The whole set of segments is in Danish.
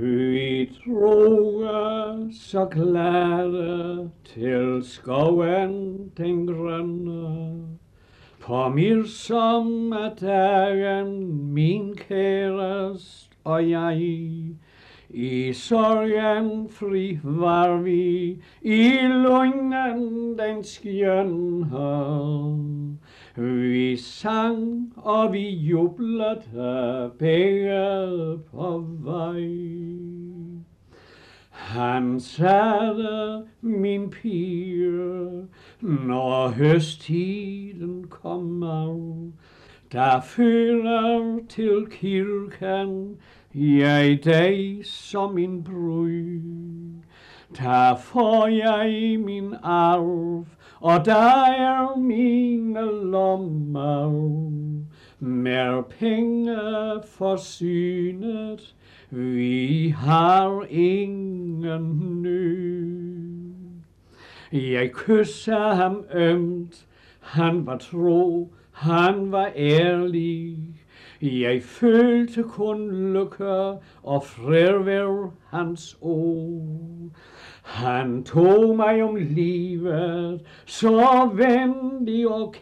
Vi droge så glade til skoven den grønne. På midsommerdagen, min kærest og jeg, i sorgen fri var vi, i lunden den skønne. Vi sang og vi jublede begge på vej. Han sagde, min pige, når høsttiden kommer, der fører til kirken jeg dig som min brud. Der får jeg min arv, og der er mine lommer, mer penge forsynet, vi har ingen nød. Jeg kysser ham ømt, han var tro, han var ærlig. Jeg følte kun lykke og fravær hans ord. Han tog mig om livet, så venlig og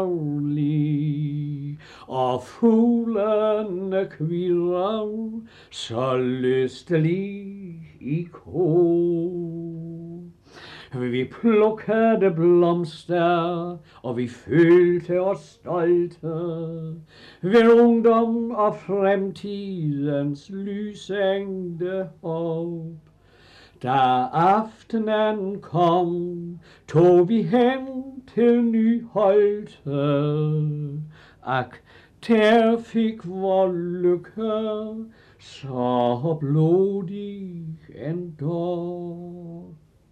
kærlig, og fuglene kvirrer, så lystelig i kor. Vi plukkede blomster, og vi følte os stolte ved ungdom og fremtidens lysende håb. Da aftenen kom, tog vi hen til Nyholte. Ak, der fik vor lykke så blodig endog.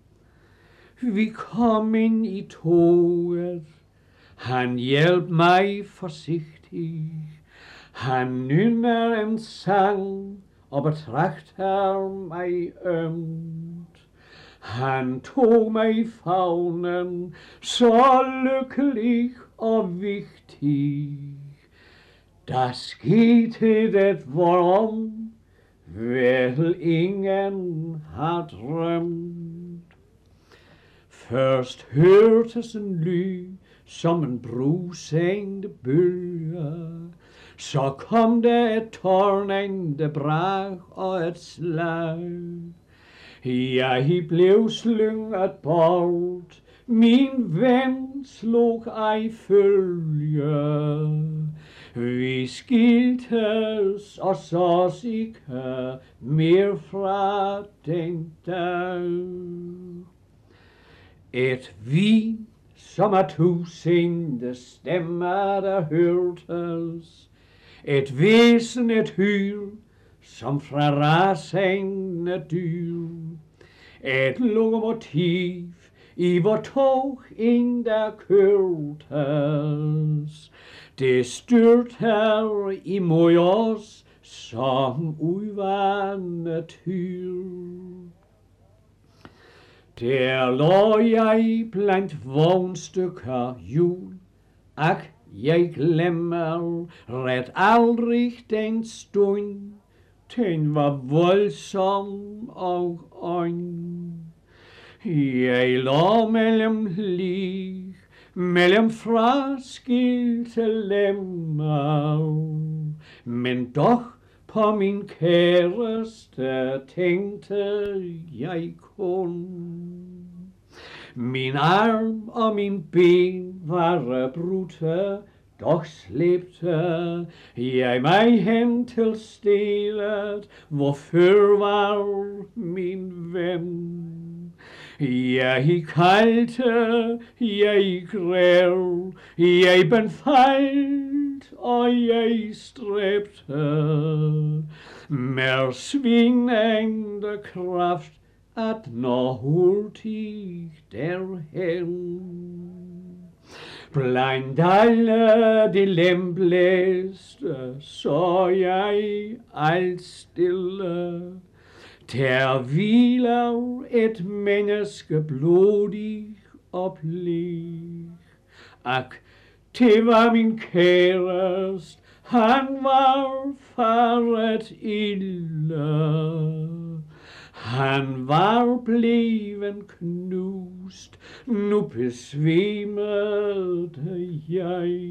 Vi kom ind i toget, han hjalp mig forsigtigt. Han nynner en sang og betragter mig ømt. Han tog mig i favnen, så lykkelig og vigtig. Der skete det, hvorom vel ingen har drømt. Først hørtes en lyd som en brusende bølge. Så kom der et tårnende brag og et slag. Jeg blev slynget bort, min ven slog ej følge. Vi skiltes og sås ikke mere fra den dag. Et vin, som af tusinde stemmer der hørtes, et væsen, et hyl, som fra rasende dyr, et lokomotiv i vor tog ind der kørtes, det styrter imod os som udvandet hyl. Der lå jeg blandt vognstykker hjul. Ak, jeg glemmer ret aldrig den stund. Den var voldsom og øjn. Jeg lå mellem lig, mellem fraskilte lemmer, men dog på min kæreste tænkte jeg kun. Min arm og min ben var brudte, dog slæbte jeg mig hen til stedet, hvor før var min ven. Jeg kaldte, jeg græv, jeg benfaldt, og jeg stræbte med svingende kraft at nå hurtigt derhen. Blandt alle de lemblæste så jeg alt stille. Der hviler et menneske blodig og bleg. Ak, det var min kærest, han var faret ille. Han var bleven knust, nu besvimede jeg.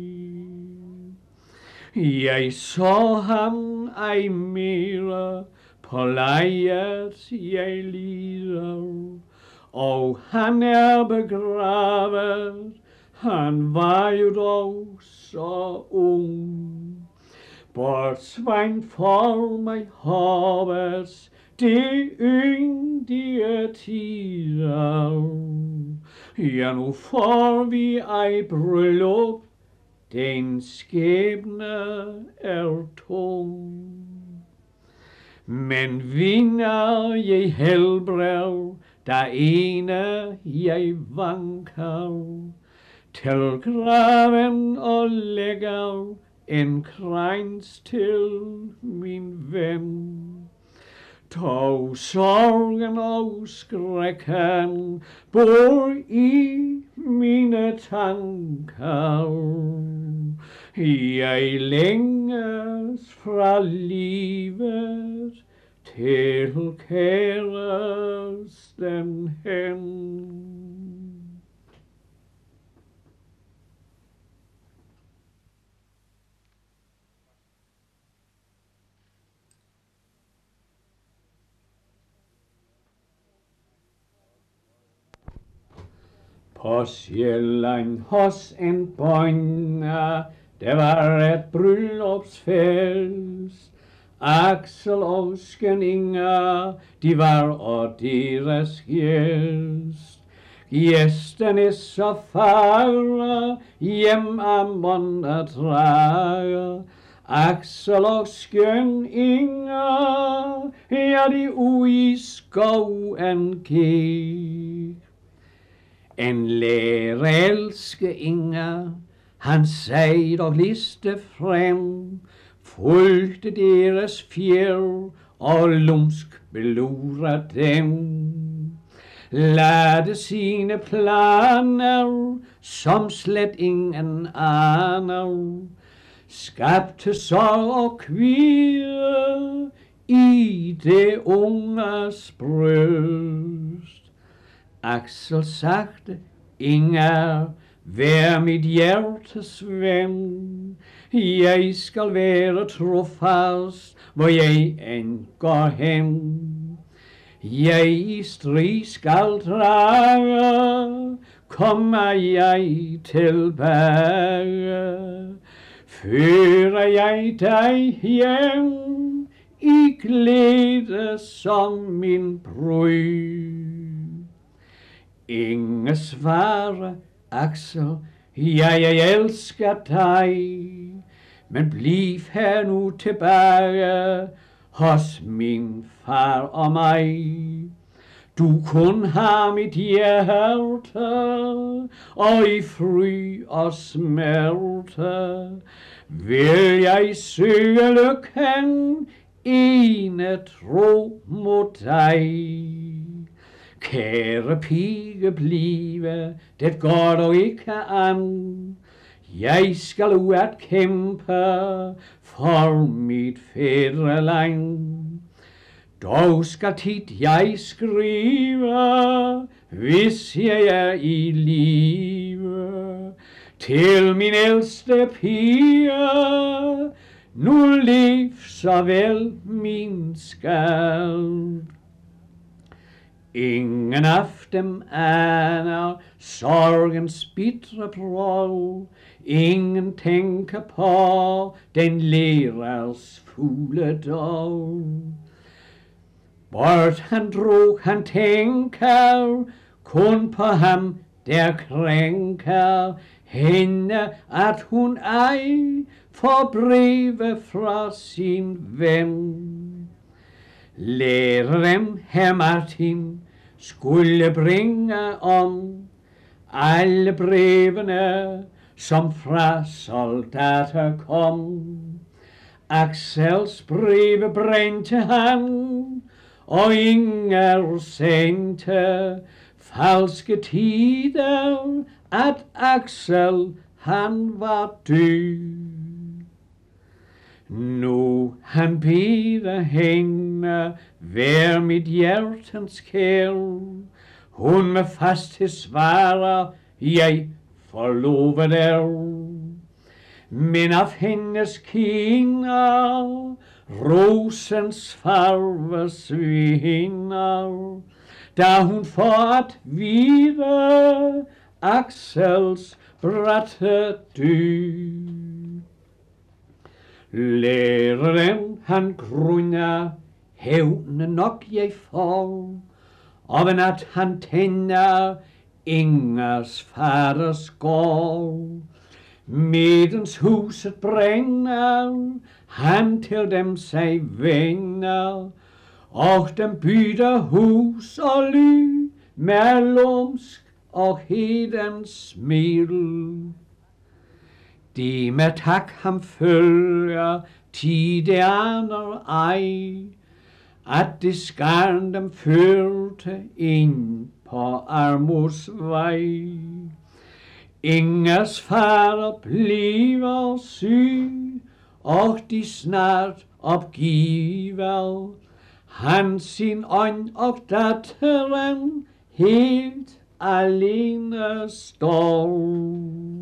Jeg så ham ej mere, på lejet jeg lider, og han er begravet, han var jo dog så ung. Bortsvejen for mig havet, det yndige tider. Ja, nu får vi ej bryllup, den skæbne er tung. Men vinder jeg helbred, der ene jeg vanker, til graven og lægger en krans til min ven. Tog sorgen og skrækken bor i mine tanker. Jeg længes fra livet til kæresten hen. På Sjælland hos en bonde, der var et bryllupsfest. Axel og Skøn Inger, de var og deres gæst. Gæsterne så fare hjem af måneder. Axel og Skøn Inger, ja, de ude i skoven gik. En lærelske Inger, han sagde dog liste frem, fulgte deres fjer og lumsk belurede dem. Lade sine planer, som slet ingen aner, skabte sorg og kvide i det unges bryst. Axel sagde, Inger, vær mit hjertes ven. Jeg skal være trofast, hvor jeg end går hen. Jeg i strid skal drage, kommer jeg tilbage. Fører jeg dig hjem i glæde som min brud. Inger svarer, Axel, jeg elsker dig, men bliv her nu tilbage hos min far og mig. Du kun har mit hjerte, og i fry og smerte vil jeg søge lykken, ene tro mod dig. Kære pige, blive, det går dog ikke an. Jeg skal ud at kæmpe for mit fædreland. Dog skal tit jeg skrive, hvis jeg er i live, til min ældste pige. Nu lev så vel min skald. Ingen af dem aner sorgens bitre brød. Ingen tænker på den lærers fugle dog. Bort han drog, han tænker kun på ham, der krænker hende, at hun ej får breve fra sin ven. Læreren herr Martin skulle bringe om alle brevene, som fra soldater kom. Axels breve brændte han, og Inger sendte falske tider, at Axel han var død. Nu Han beder hende, vær mit hjertens kære. Hun med fasthed svarer, jeg forlover dig. Men af hendes kinder, rosens farve svinder, da hun får at vide Axels bratte død. Læreren han grunner, hævne nok jeg får, og en at han tænder Ingers faders gård. Medens huset brænder, han til dem sig vender, og dem byder hus og ly, mellomsk og hedens smil. De med tak ham følger, de aner ej, at det skarn dem førte ind på Armos vej. Ingers fader bliver syg, og de snart opgiver. Han sin ånd og datteren helt alene står.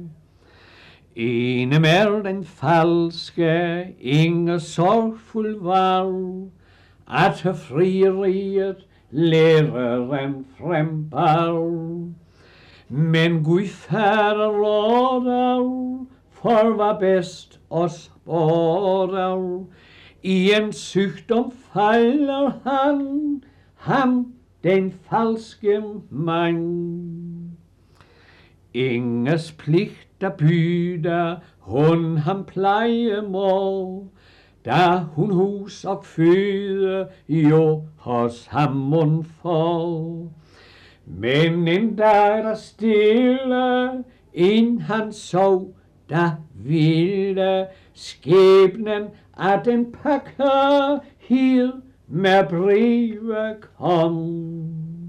Enem er den falske, Inger sorgfuld var, at frieriet læreren frembar. Men Gud fader råder, for hvad bedst os båder. I en sygdom falder han, ham den falske mand. Ingers pligt der byder, hun ham pleje må, da hun hus og føde jo hos ham mon får. Men en dag der stille, ind han sov, der ville skæbnen at den pakke hid med breve kom.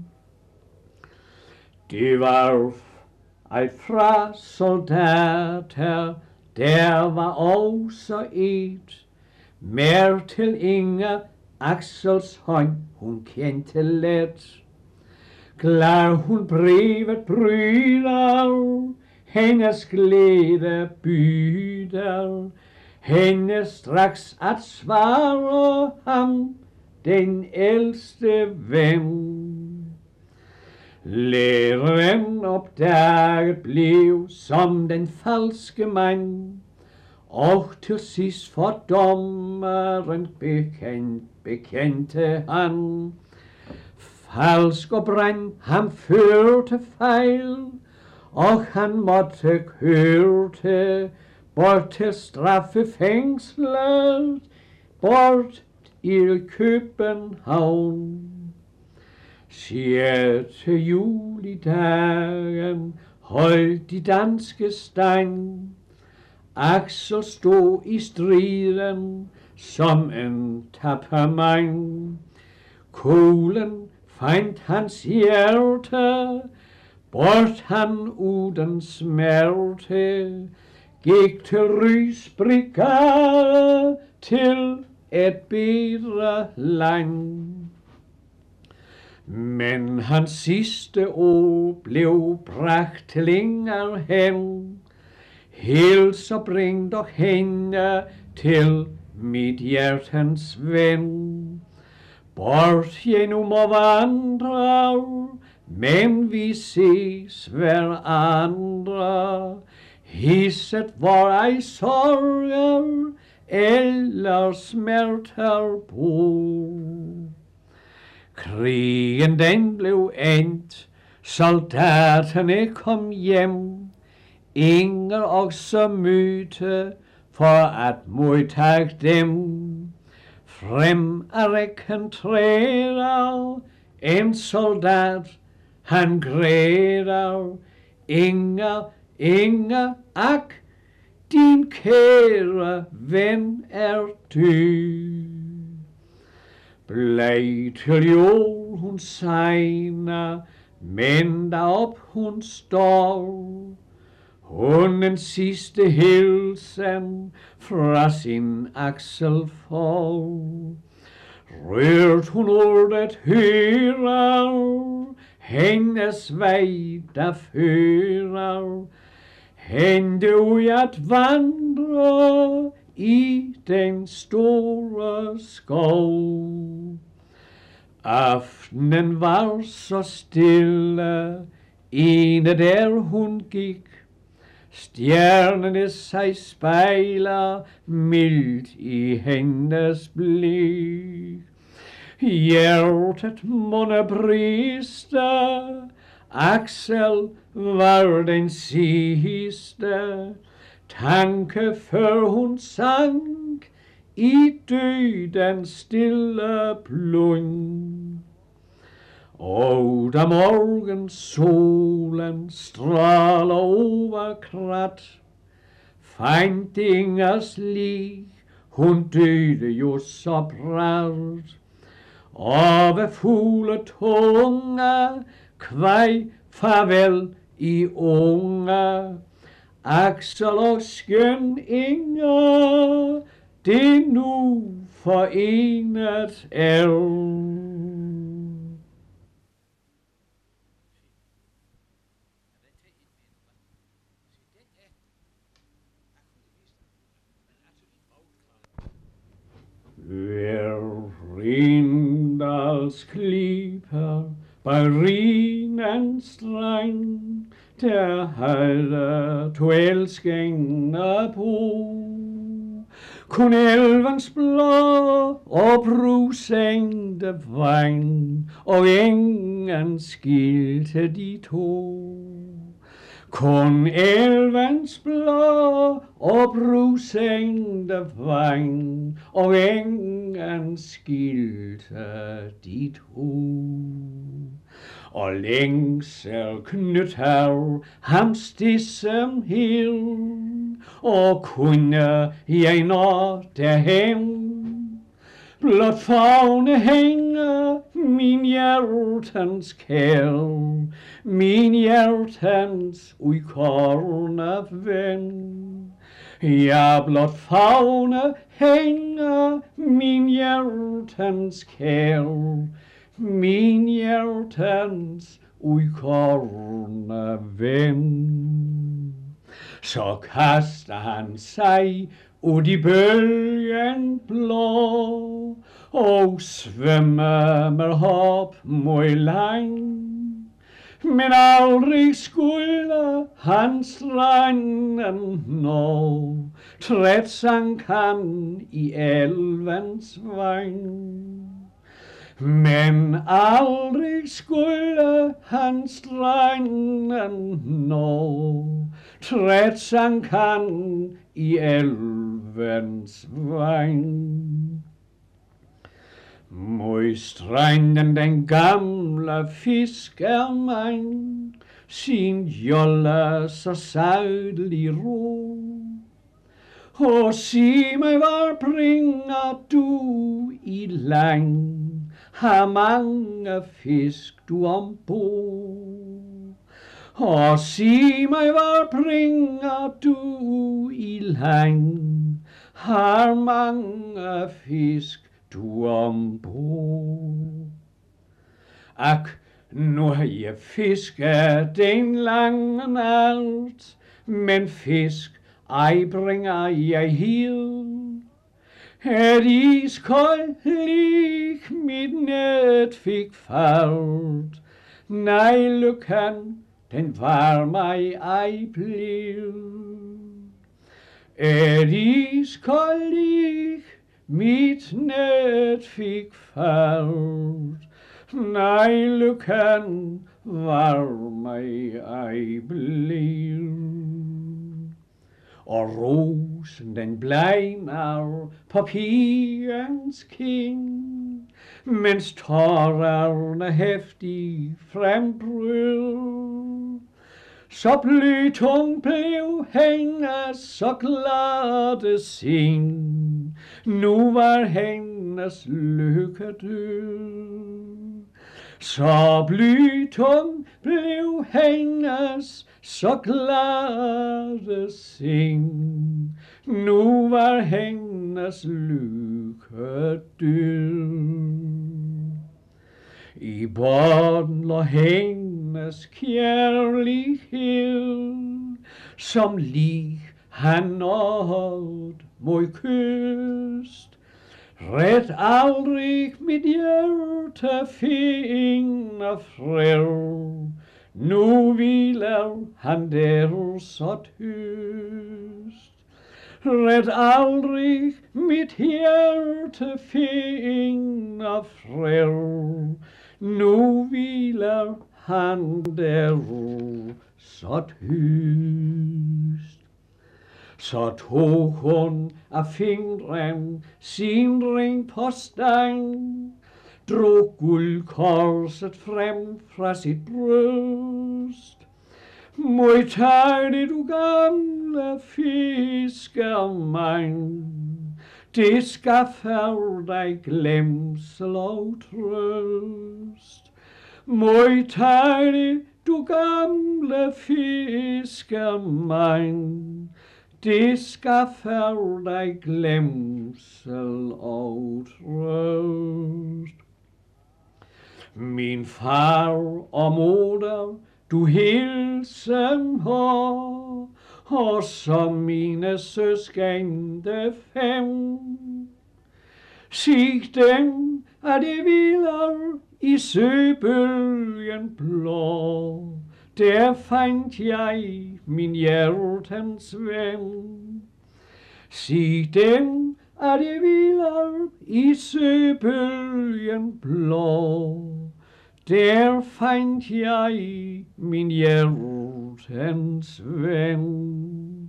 Det var alt fra soldater, der var også et, mere til Inger Axels hånd hun kendte let. Klar hun brevet bryder, hendes glæde byder, hende straks at svare ham, den ældste ven. Læreren opdaget blev som den falske mand, og til sidst for dommeren bekendte han. Falsk og brand ham førte fejl, og han måtte kørte bort til straffefængslet, bort i København. 6. julidagen holdt de danske stang. Axel stod i striden som en tapper mand. Kuglen fandt hans hjerte, bort han uden smerte, gik til Rys brigade til et bedre land. Men hans sidste ord blev bragt til Inger hen. Hils og bring dog hende til mit hjertens ven. Bort jeg nu må vandre, men vi ses hver andre. Hisset hvor ej sorger, eller smerter bor. Krigen den blev endt, soldaterne kom hjem. Inger også mødte for at modtage dem. Frem af rækken træder en soldat, han græder. Inger, Inger, ak, din kære ven er død. Bleg til jord hun segner, men derop hun står. Hun en sidste hilsen fra sin Axel får. Rørt hun ordet hører, hennes vej der fører, hende ud at vandre i den store skov. Aftenen var så stille, ene der hun gik, stjernerne sig spejler mildt i hendes blik. Hjertet måtte briste, Axel var den sidste tanke, før hun sank i dødens stille blund. Og da morgensolen stråler over krat, fandt ingers lig, hun døde jo så bræt. Og ved fugletunge kvej farvel i unge, Axel og skøn Inger, det nu forenet er. Ved Rindals klipper, by Rhinens strand, der havde to elskende bo. Kun elvens blå og brusende vang, og ingen skilte de to. Kun elvens blå og brusende vang, og ingen skilte de to. Og længsel knytter ham stissem hil, og kunne jeg nå derhen, blot favne hænge min hjertens kærl, min hjertens udkårne ven. Ja, blot favne hænge min hjertens kærl, min hjertens udkårne ven. Så kaster han sig ud i bølgen blå, og svømmer med hop mod land. Men aldrig skulle han stranden nå, træt sank han i elvens vand. Men aldrig skulle han stranden nå, træt sank han i elvens vand. Mod stranden den gamle fiskermand sin jolle så sadel i ro. Og sig mig, hvor bringer du i land? Har mange fisk du ombord? Og sig mig, hvor bringer du i land? Har mange fisk du ombord? Ak, nu har jeg fisket den lange nat, men fisk ej bringer jeg hid. Et iskoldt lig mit net fik fart, nej lykken, den var mig ej bliv. Et iskoldt lig mit net fik fart, nej lykken var mig ej bliv. Og rosen den blegner på pigens kind, mens tårerne heftig frembrød. Så blytung blev hendes så glade sind, nu var hendes lykke død. Så blytung blev hendes så glade sind. Nu var hendes lykke død. I båden lå hendes kærlighed, som lig han nåede mod kyst. Ret aldrig mit hjerte finde fred, nu hviler han der så tyst. Ret aldrig mit hjerte finde fred, nu hviler han der så tyst. Så tog hun af fingren sin ring på stang, drog guldkorset frem fra sit bryst. Modtag det, du gamle fiskermand, det skaffer dig glemsel og trøst. Modtag det, du gamle fiskermand, det skaffer dig glemsel og trøst. Min far og moder, du hilsen har, og som mine søskende 5. Sig dem, at det hviler i søbølgen blå, der fandt jeg min hjertens ven. Sig dem, at det hviler i søbølgen blå, der fandt jeg min hjertens ven.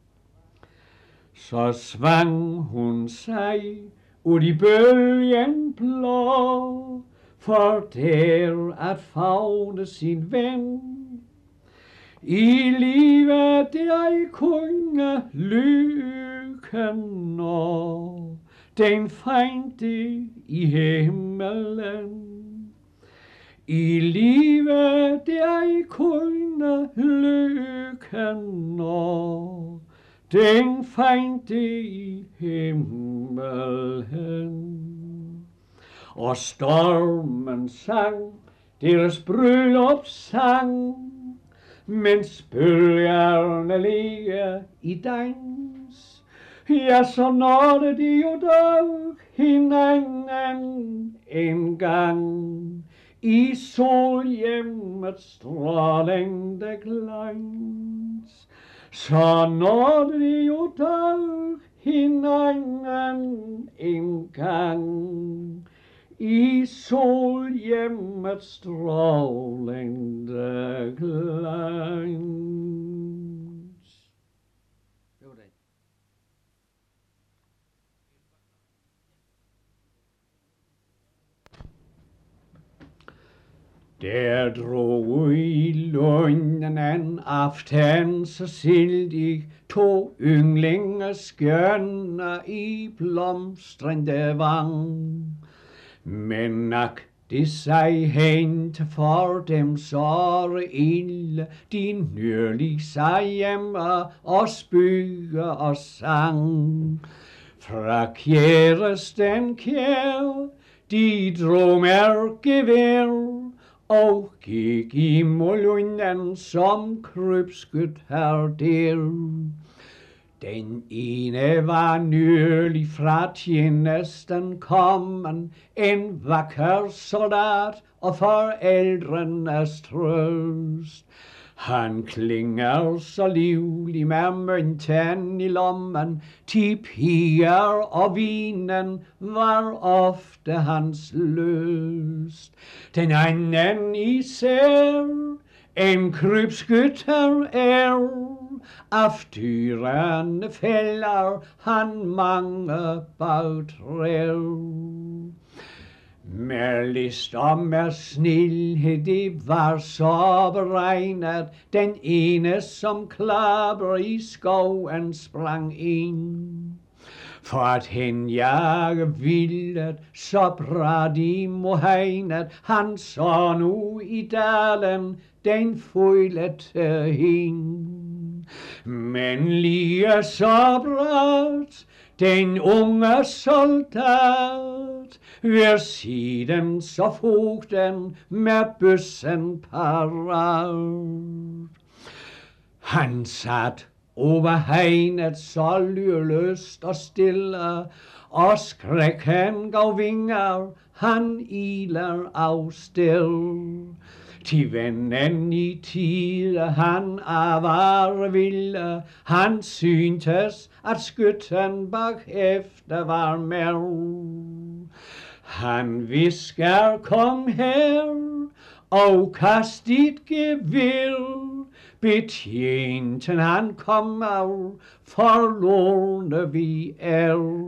Så svang hun sig ud i bølgen blå, for der at favne sin ven. I livet jeg kunne lykken nå, den fandt det i himmelen. I livet jeg kunne lykken nå, den fandt det i himmelen. Og stormen sang deres bryllupssang, mens bølgerne ligger i dans. Ja, så nåede de jo dog hinanden en gang i solhjemmets strålende glans. Så nåede de jo dog hinanden en gang i solhjemmets strålende glans. Der drog i lunden en aften, så sildig 2 ynglinge skønne i blomstrende vang. Men nak det sig hent for dem såre ille, de nyrlig sig hjemme og spyge og sang. Fra kæresten kær, de drog mærkevær, og gik i målunden som krybskyt her der. Den ene var nylig fra tjenesten kommen, en vakker soldat og forældrenes trøst. Han klinger så livlig med mønten i lommen, 10 piger og vinen var ofte hans lyst. Den anden især, en krybskytter af dyrene fælder han mange bagtræv. Med list og med snilhed, det var så beregnet, den ene som klapper i skoven sprang ind. For at hen jeg villet, så bræt i mohegnet, han så nu i dalen, den følete hin. Men lige så bræt, den unge soldat, ved siden så fogden med bøssen parat. Han sat over hegnet så lyrløst og stille, og skrækken gav vinger, han iler afsted. Til vennen i tide han avar ville, han syntes at skytten bagefter var med. Han visker, kom her, og kast dit gevær, betjenten han kommer, forlorne vi er.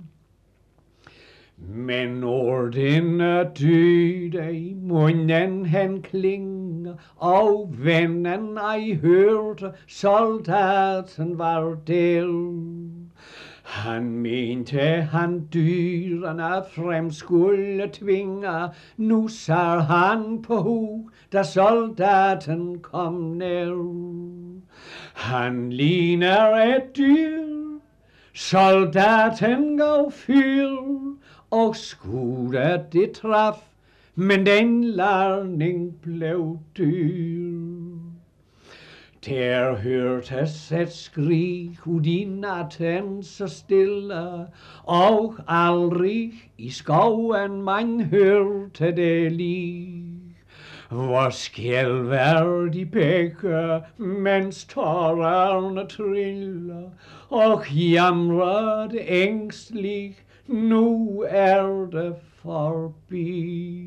Men når den er død, i munden han klinger, og vennen ej hørte, soldaten var der. Han mente han dyrene frem skulle tvinge, nu sar han på hug, da soldaten kom ned. Han ligner et dyr, soldaten gav fyr, og skuddet det traf, men den larning blev dyr. Der hørtes et skrig ud i natten så stille, og aldrig i skoven man hørte det lig. Hvor skælver de begge, mens tårerne triller, og jamrer det ængstligt, nu er det forbi.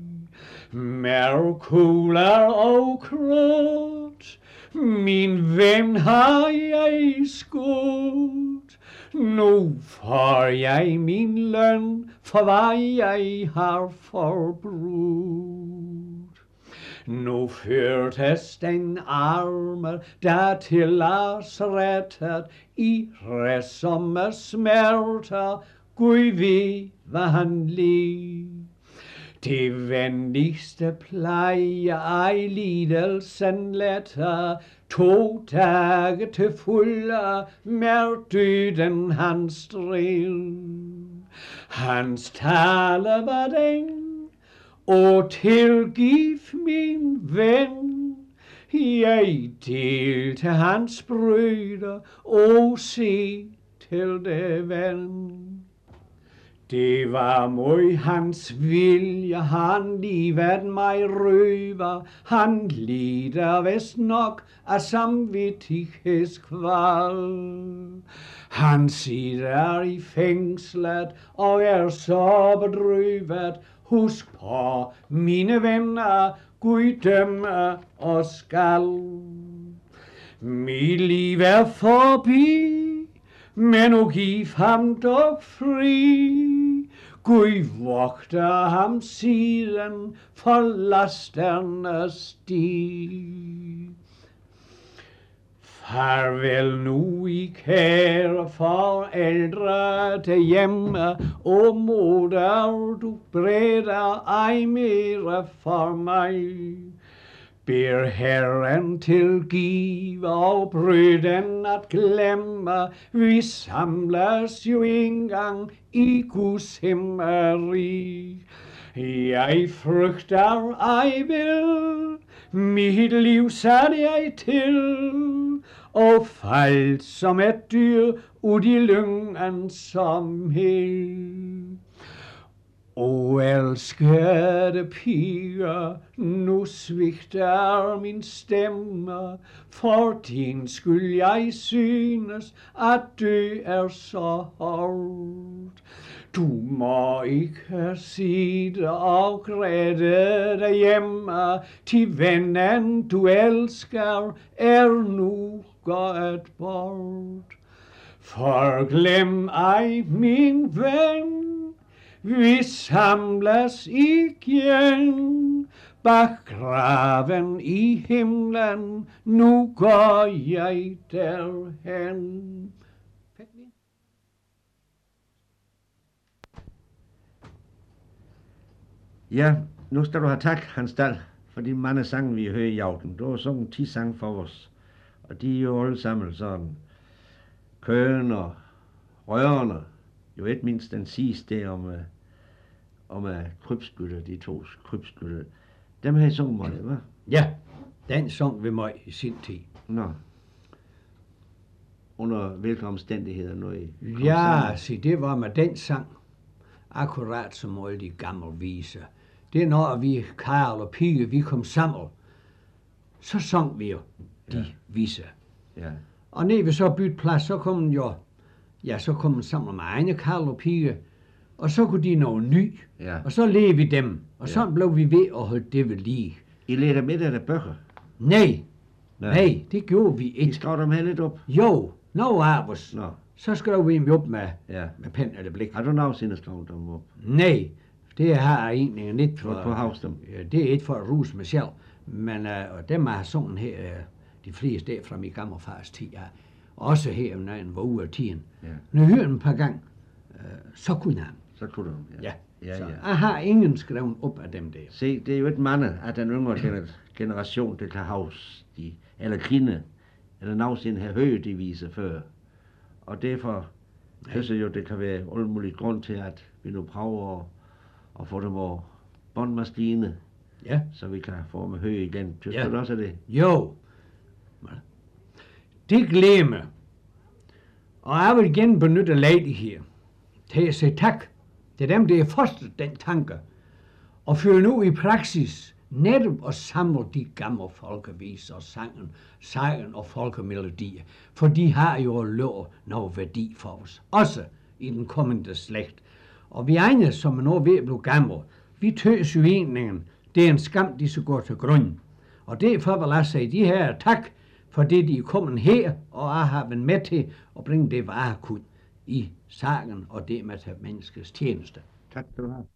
Merkuler og krudt, min ven har jeg skudt, nu får jeg min løn for hvad jeg har forbrudt. Nu førtes den arme der til lasarettet i rædsomme smerter, Gud ved hvad han led. Det venligste pleje ej lidelsen lette, 2 dage til fulde med døden han strid. Hans tale var den, og tilgiv min ven, jeg delte hans brøder, og se til det ven. Det var mod hans vilje, han livet mig røver, han lider vist nok af samvittighedskval. Han sidder i fængslet og er så bedrøvet, husk på mine venner, Gud dømme og skal. Mit liv er forbi, men nu giv ham dog fri. Gud vogter ham siden for lasternes stig. Farvel nu I kære forældre derhjemme, og moder du breder ej mere for mig. Ber Herren tilgive og brøden at glemme, vi samles jo engang i Guds himmerig. Jeg frygter ej vil, mit liv satte jeg til, og faldt som et dyr ud i lyngen som hel. O elskede piger, nu svigter min stemme, for din skyld jeg synes, at dø er så hårdt. Du må ikke sidde og græde derhjemme, til vennen du elsker er nu gået bort. Forglem ej min ven, vi samles igen, bag graven i himlen, nu går jeg derhen. Ja, nu skal du have tak, Hans Dahl, for de mange sange, vi hører i aften. Du har sunget 10 sange for os, og de er jo alle sammen sådan køen og rørende. Jo ikke mindst den sidste der om krybskytter, de to krybskytter. Dem har I sunget meget, hva'? Ja, den sang vi mig i sin tid. Nå. Under hvilke omstændigheder nu i? Ja, se, det var med den sang, akkurat som alle de gamle viser. Det er når vi, Karl og Pige, vi kom sammen, så sang vi jo de viser. Ja. Og når vi så bytte plads, så kom den jo, ja, så kom den sammen med egne Karl og Pige, og så kunne de noget ny, Ja. og så levede vi dem, og sådan blev vi ved at holde det ved lige. I leder med af bøger? Nej, det gjorde vi I ikke. skrev dem her lidt op? Jo, nogle af os, Nå, så skrev vi dem op med pen eller blik. har du nogensinde skrevet dem op? Nej, det har jeg egentlig ikke For på havs dem? Ja, det er ikke for at ruse mig selv, men og dem har sådan her, de fleste der fra min gamle fars tid, ja. Også her, når han var ude af tiden. Ja. Når jeg hørte en par gange, så kunne han. Så kunne du, Ja. Ja, Så ja. jeg har ingen skrevet op af dem der. Se, det er jo ikke mange af den yngre generation, der kan havs, eller kende, eller nogensinde have hørt de viser før. Og derfor synes jeg jo, det kan være alle mulige grund til, at vi nu prøver at få dem over båndmaskine, Ja. så vi kan få dem at høre igen. Synes Ja. du også af det? Jo. Det glæder mig. Og jeg vil igen benytte lejligheden til at sige tak til dem, der har fostret den tanke, og føre nu i praksis netop at samle de gamle folkeviser, sangen og folkemelodier, for de har jo lov noget værdi for os, også i den kommende slægt. Og vi egne, som er nu ved at blive gamle, vi tøs jo egentlig, det er en skam, de så går til grund. Og derfor vil jeg sige de her tak, for det de er kommet her, og jeg har været med til at bringe det varekud i sagen, og det med til menneskets tjeneste. Tak skal du have.